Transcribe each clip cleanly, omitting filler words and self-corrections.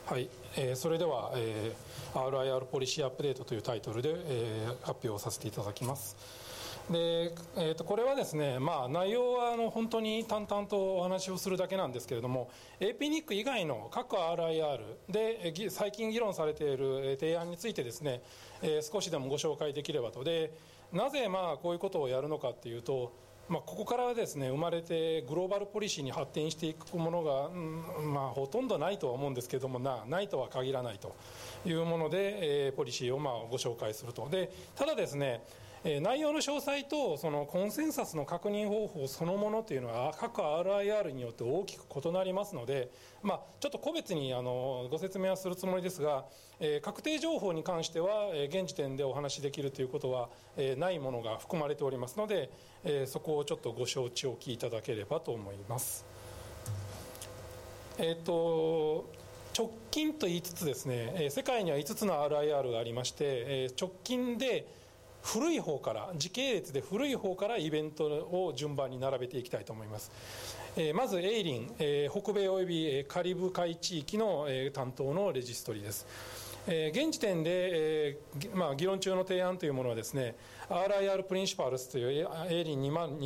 はい、それでは、RIR ポリシーアップデートというタイトルで、発表させていただきます。で、これはですね、内容は本当に淡々とお話をするだけなんですけれども、 APNIC 以外の各 RIR で最近議論されている提案についてですね、少しでもご紹介できればと。で、なぜこういうことをやるのかっていうと、ここからですね生まれてグローバルポリシーに発展していくものが、ほとんどないとは思うんですけれども、ないとは限らないというもので、ポリシーをご紹介すると。で、ただですね、内容の詳細とそのコンセンサスの確認方法そのものというのは各 RIR によって大きく異なりますので、ちょっと個別にご説明はするつもりですが、確定情報に関しては現時点でお話しできるということはないものが含まれておりますので、そこをちょっとご承知おきいただければと思います。直近と言いつつですね、世界には5つの RIR がありまして、直近で古い方から時系列で古い方からイベントを順番に並べていきたいと思います。まずエイリン、北米およびカリブ海地域の担当のレジストリです。現時点で、議論中の提案というものはですね、 RIR プリンシパルスというエイリン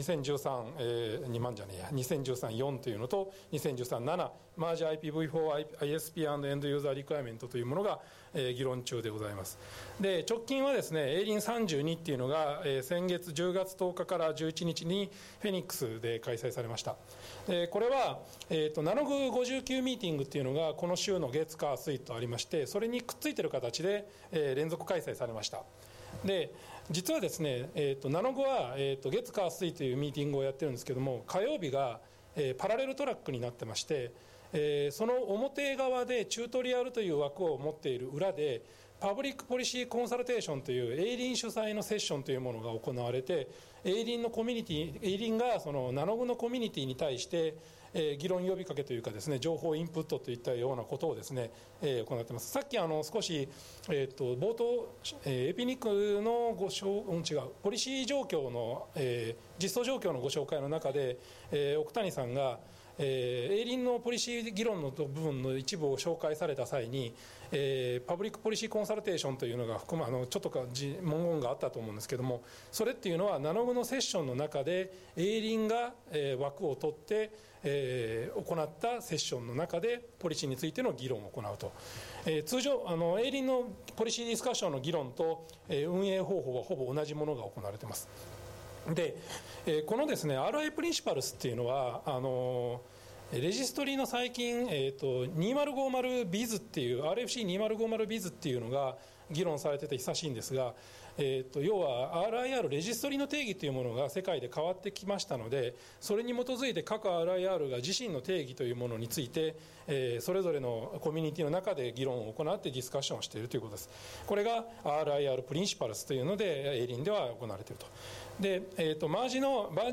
2013-4というのと2013-7マージ IPv4 ISP& エンドユーザーリクエアメントというものが議論中でございます。で、直近はですね、エイリン32っていうのが先月10月10日から11日にフェニックスで開催されました。これは、ナノグ59ミーティングっていうのがこの週の月火水とありまして、それにくっついている形で連続開催されました。で、実はですね、ナノグは月火水というミーティングをやってるんですけども、火曜日がパラレルトラックになってまして、その表側でチュートリアルという枠を持っている裏でパブリックポリシーコンサルテーションというエイリン主催のセッションというものが行われて、エイリンのコミュニティ、エイリンがそのナノグのコミュニティに対して議論呼びかけというかですね、情報インプットといったようなことをですね、行っています。さっき少し、冒頭エピニックのポリシー状況の、実装状況のご紹介の中で、奥谷さんがエイリンのポリシー議論の部分の一部を紹介された際に、パブリックポリシーコンサルテーションというのがちょっと文言があったと思うんですけども、それっていうのはナノグのセッションの中でエイリンが枠を取って行ったセッションの中でポリシーについての議論を行うと。通常エイリンのポリシーディスカッションの議論と運営方法はほぼ同じものが行われています。で、このですね RI プリンシパルスっていうのはレジストリの最近、2050BIZ っていう RFC2050BIZ っていうのが議論されてて久しいんですが、要は RIR レジストリの定義というものが世界で変わってきましたので、それに基づいて各 RIR が自身の定義というものについて、それぞれのコミュニティの中で議論を行ってディスカッションをしているということです。これが RIR プリンシパルスというのでエイリンでは行われていると。で、マージ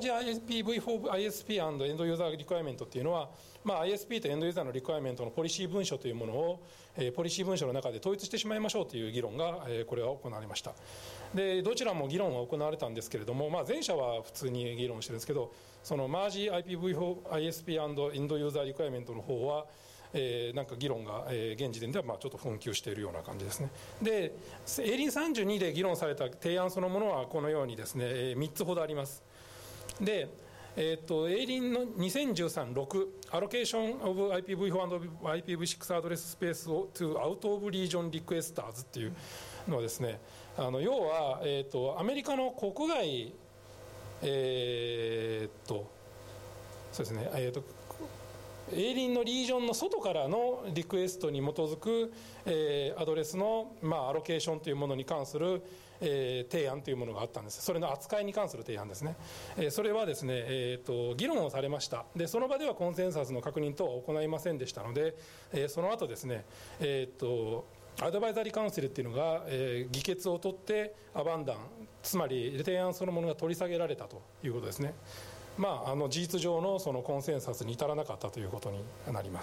IPv4 ISP& エンドユーザーリクエアメントっていうのは、ISP とエンドユーザーのリクエアメントのポリシー文書というものをポリシー文書の中で統一してしまいましょうという議論がこれは行われました。で、どちらも議論は行われたんですけれども、前者は普通に議論してるんですけど、そのマージ IPv4 ISP& エンドユーザーリクエアメントの方はなんか議論が現時点ではちょっと紛糾しているような感じですね。で、エイリン32で議論された提案そのものはこのようにですね3つほどあります。で、エイリンの2013-6 Allocation of IPv4 and IPv6 アドレススペース to out of region requesters っていうのはですね、要は、アメリカの国外そうですね、エイリンのリージョンの外からのリクエストに基づく、アドレスの、アロケーションというものに関する、提案というものがあったんです。それの扱いに関する提案ですね。それはですね、議論をされました。で、その場ではコンセンサスの確認等は行いませんでしたので、その後ですね、アドバイザリーカウンセルっていうのが、議決を取ってアバンダン、つまり提案そのものが取り下げられたということですね。事実上のそのコンセンサスに至らなかったということになります。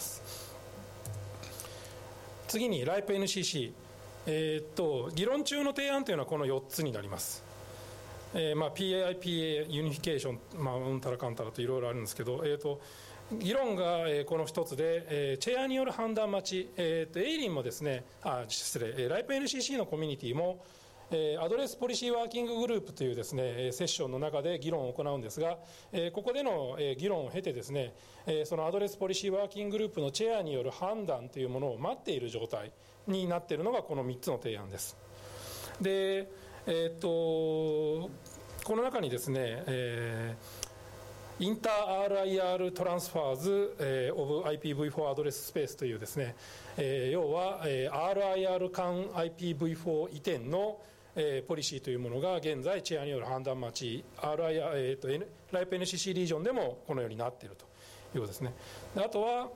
次に LIPE-NCC、議論中の提案というのはこの4つになります。PIPA ユニフィケーション、うんたらかんたらといろいろあるんですけど、 議論がこの一つで、チェアによる判断待ち、エイリンもですね、ライプ NCC のコミュニティもアドレスポリシーワーキンググループというですねセッションの中で議論を行うんですが、ここでの議論を経てですね、そのアドレスポリシーワーキンググループのチェアによる判断というものを待っている状態になっているのがこの3つの提案です。で、この中にですね、インター RIR トランスファーズ、オブ IPv4 アドレススペースというですね、要は、RIR 間 IPv4 移転のポリシーというものが現在チェアによる判断待ち RIR、ライプ NCC リージョンでもこのようになっているということですね。であとは、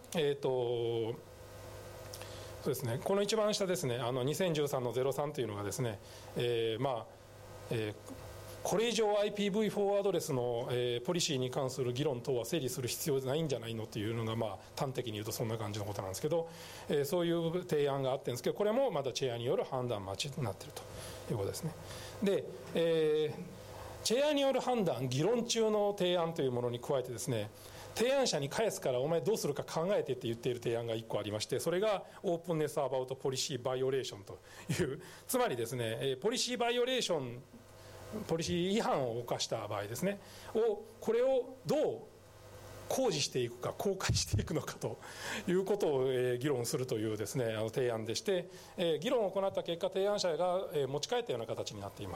そうですね、この一番下ですね、2013の03というのがですね、これ以上 IPv4 アドレスの、ポリシーに関する議論等は整理する必要ないんじゃないのというのが、端的に言うとそんな感じのことなんですけど、そういう提案があってるんですけど、これもまだチェアによる判断待ちになっているということですね。で、チェアによる判断、議論中の提案というものに加えてですね、提案者に返すからお前どうするか考えてって言っている提案が1個ありまして、それがオープンネスアバウトポリシーバイオレーションという、つまりですね、ポリシーバイオレーション、ポリシー違反を犯した場合ですね、これをどう公示していくか、公開していくのかということを議論するというですね、提案でして、議論を行った結果、提案者が持ち帰ったような形になっています。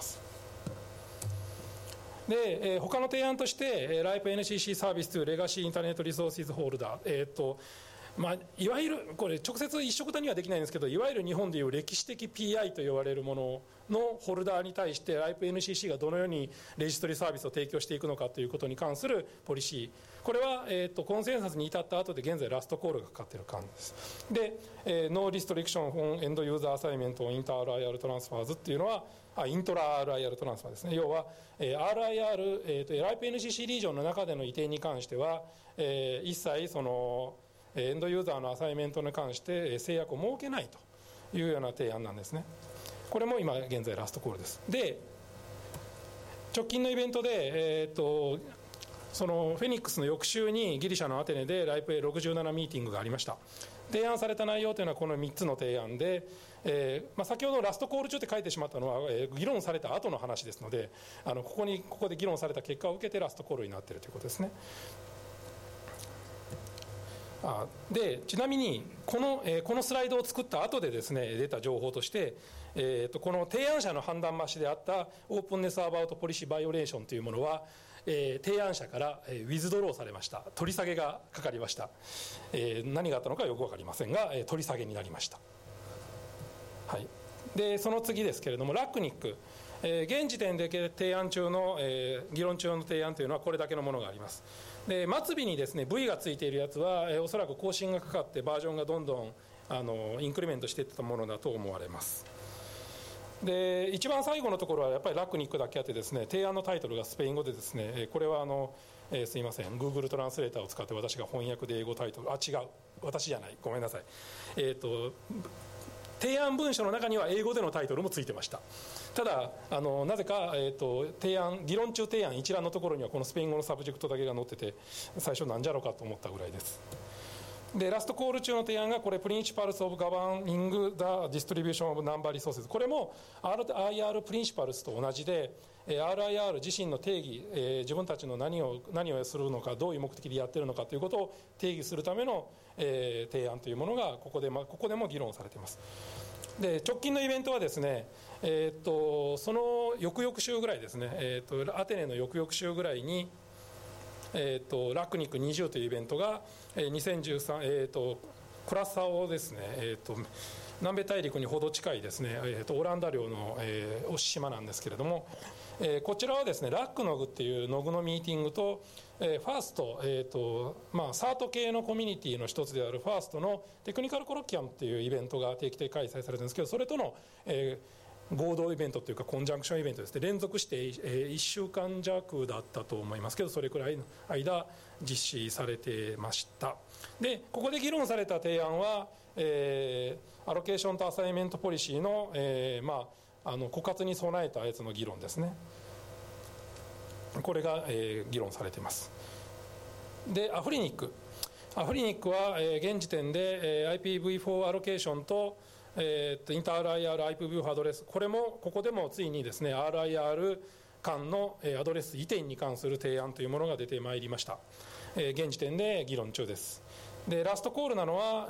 で、他の提案として、ライプ NCC サービスというレガシーインターネットリソースホルダー、いわゆるこれ直接一緒くたにはできないんですけど、いわゆる日本でいう歴史的 PI と言われるもののホルダーに対してライプ NCC がどのようにレジストリサービスを提供していくのかということに関するポリシー、これは、コンセンサスに至った後で現在ラストコールがかかっている感じです。で、ノーリストリクションオンエンドユーザーアサイメントインター RIR トランスファーズっていうのはイントラ RIR トランスファーですね。要は、RIR、ライプ NCC リージョンの中での移転に関しては、一切そのエンドユーザーのアサイメントに関して制約を設けないというような提案なんですね。これも今現在ラストコールです。で、直近のイベントで、そのフェニックスの翌週にギリシャのアテネでライプ A67 ミーティングがありました。提案された内容というのはこの3つの提案で、先ほどラストコール中って書いてしまったのは、議論された後の話ですので、ここで議論された結果を受けてラストコールになっているということですね。でちなみにこのスライドを作った後でですね出た情報として、この提案者の判断増しであったオープンネスアバウトポリシーバイオレーションというものは、提案者からウィズドローされました。取り下げがかかりました。何があったのかよく分かりませんが、取り下げになりました。はい、でその次ですけれども、ラクニック、現時点で提案中の、議論中の提案というのはこれだけのものがあります。で末尾にですね V がついているやつは、おそらく更新がかかってバージョンがどんどんインクリメントしていったものだと思われます。で一番最後のところはやっぱりラクニックだけあってですね、提案のタイトルがスペイン語でですね、これはすいません Google トランスレーターを使って私が翻訳で英語タイトル、違う、私じゃない、ごめんなさい、提案文書の中には英語でのタイトルもついてました。ただなぜか、議論中提案一覧のところにはこのスペイン語のサブジェクトだけが載ってて、最初なんじゃろうかと思ったぐらいです。でラストコール中の提案がこれ Principles of Governing the Distribution of Number Resources、 これも RIR Principles と同じで、RIR 自身の定義、自分たちの何をするのか、どういう目的でやってるのかということを定義するための、提案というものがここでも議論されています。で直近のイベントはですね、その翌々週ぐらいですね、アテネの翌々週ぐらいに、ラクニック20というイベントが2013、クラッサオですね、南米大陸にほど近いですね、オランダ領の、島なんですけれども、こちらはですねラックノグっていうノグのミーティングと、ファースト、サート系のコミュニティの一つであるファーストのテクニカルコロッキアムっていうイベントが定期的に開催されてるんですけど、それとの、合同イベントというかコンジャンクションイベントですね、連続して1週間弱だったと思いますけど、それくらいの間実施されてました。でここで議論された提案は、アロケーションとアサイメントポリシーの、枯渇に備えたやつの議論ですね。これが、議論されています。でアフリニック、 アフリニックは、現時点で、IPv4 アロケーションと、インター RIR IPv4 アドレス、ここでもついにですね RIR 間のアドレス移転に関する提案というものが出てまいりました。現時点で議論中です。でラストコールなのは、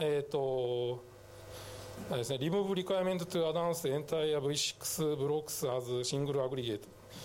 ですね、Remove requirement to announce entire V6 blocks as single aggregate。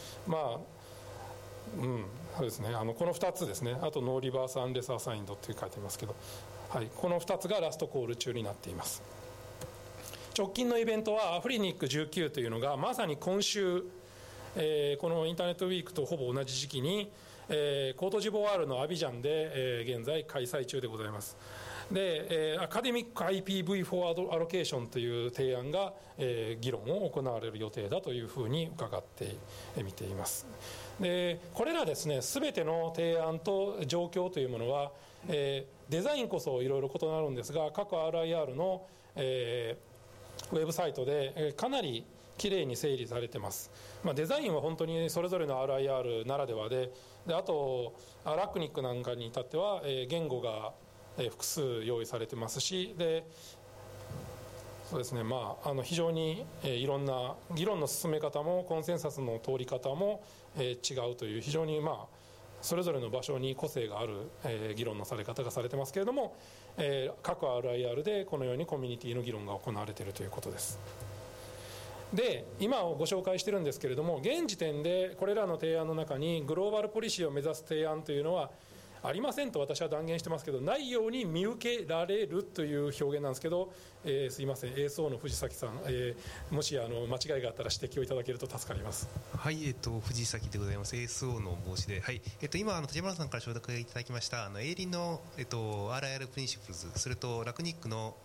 そうですね、この2つですね、あとノーリバースアンレスアサインドって書いてますけど、はい、この2つがラストコール中になっています。直近のイベントはアフリニック19というのがまさに今週、このインターネットウィークとほぼ同じ時期に、コートジボワールのアビジャンで、現在開催中でございます。で、アカデミック IPv4 アロケーションという提案が、議論を行われる予定だというふうに伺ってみています。でこれらですね全ての提案と状況というものは、デザインこそいろいろ異なるんですが、各 RIR の、ウェブサイトでかなりきれいに整理されています。デザインは本当にそれぞれの RIR ならではで、あとラクニックなんかに至っては言語が複数用意されてますし、でそうですね、非常にいろんな議論の進め方もコンセンサスの通り方も違うという、非常にそれぞれの場所に個性がある議論のされ方がされてますけれども、各 RIR でこのようにコミュニティの議論が行われているということです。で今ご紹介してるんですけれども、現時点でこれらの提案の中にグローバルポリシーを目指す提案というのはありませんと私は断言してますけど、ないように見受けられるという表現なんですけど、すいません ASO の藤崎さん、もし間違いがあったら指摘をいただけると助かります。 はい、藤崎でございます。 ASO の帽子で、はい、今立花さんから承諾いただきましたエイリンの、RIR プリンシプルズ、それとラクニックの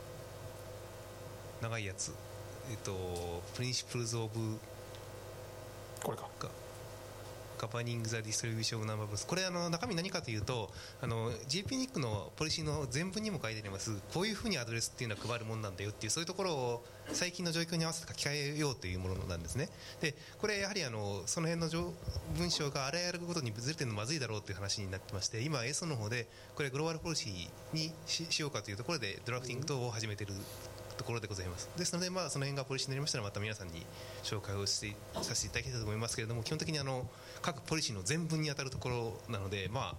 長いやつ、プリンシプルズオブこれかガバニング・ザ・ディストリビューション・オブ・ナンバーブス、これ中身何かというとGPNIC のポリシーの全文にも書いてあります、こういうふうにアドレスっていうのは配るもんなんだよっていう、そういうところを最近の状況に合わせて書き換えようというものなんですね。でこれやはりその辺の文章がRIRごとにずれてるのまずいだろうという話になってまして、今 ASO の方でこれグローバルポリシーに しようかというところでドラフティング等を始めているところでございます。ですので、その辺がポリシーになりましたらまた皆さんに紹介をさせていただきたいと思いますけれども、基本的に各ポリシーの全文に当たるところなので、はい、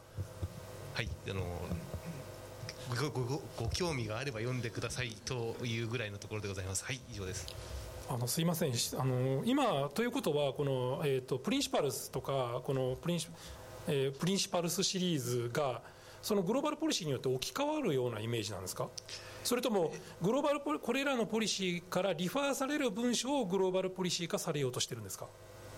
ご興味があれば読んでくださいというぐらいのところでございます。はい、以上です。 すいません、今ということはこの、プリンシパルスとかこのプリンシパルスシリーズがそのグローバルポリシーによって置き換わるようなイメージなんですか、それともこれらのポリシーからリファーされる文章をグローバルポリシー化されようとしてるんですか。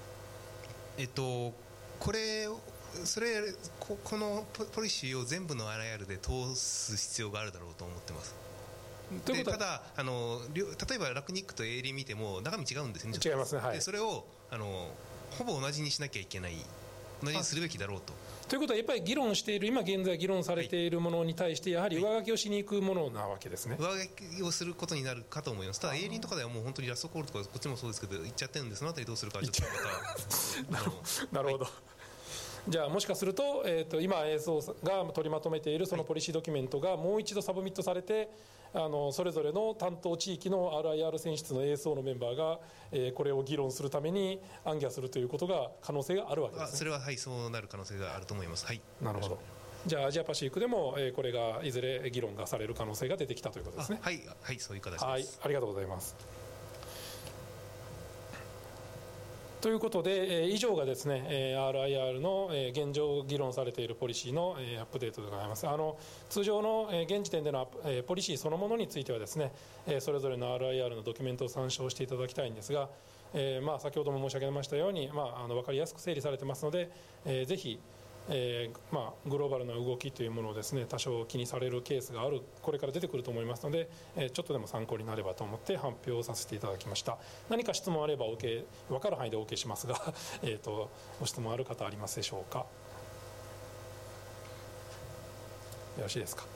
このポリシーを全部の RIR で通す必要があるだろうと思ってます。でただ例えばラクニックとエイリン見ても中身違うんですね。 違いますね、はい、 でそれをほぼ同じにしなきゃいけない、同じにするべきだろうと。 ということはやっぱり議論している今現在議論されているものに対してやはり上書きをしに行くものなわけですね。 上書きをすることになるかと思います。ただエイリンとかではもう本当にラストコールとかこっちもそうですけど言っちゃってるんで、そのあたりどうするかちょっとまたなるほど、じゃあもしかすると、今 ASO が取りまとめているそのポリシードキュメントがもう一度サブミットされて、それぞれの担当地域の RIR 選出の ASO のメンバーが、これを議論するために暗記するということが可能性があるわけですね。 それははい、そうなる可能性があると思います。はい、 なるほど。じゃあアジアパシフィックでも、これがいずれ議論がされる可能性が出てきたということですね。 はい、はい、そういう形です。 はい、ありがとうございます。ということで、以上がですね RIR の現状議論されているポリシーのアップデートでございます。通常の現時点でのポリシーそのものについてはですねそれぞれの RIR のドキュメントを参照していただきたいんですが、先ほども申し上げましたように、分かりやすく整理されてますので、ぜひグローバルな動きというものをですね多少気にされるケースがこれから出てくると思いますので、ちょっとでも参考になればと思って発表させていただきました。何か質問あれば分かる範囲で OK しますがご質問ある方ありますでしょうか。よろしいですか。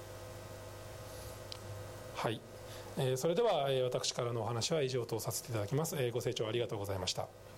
はい、それでは私からのお話は以上とさせていただきます。ご清聴ありがとうございました。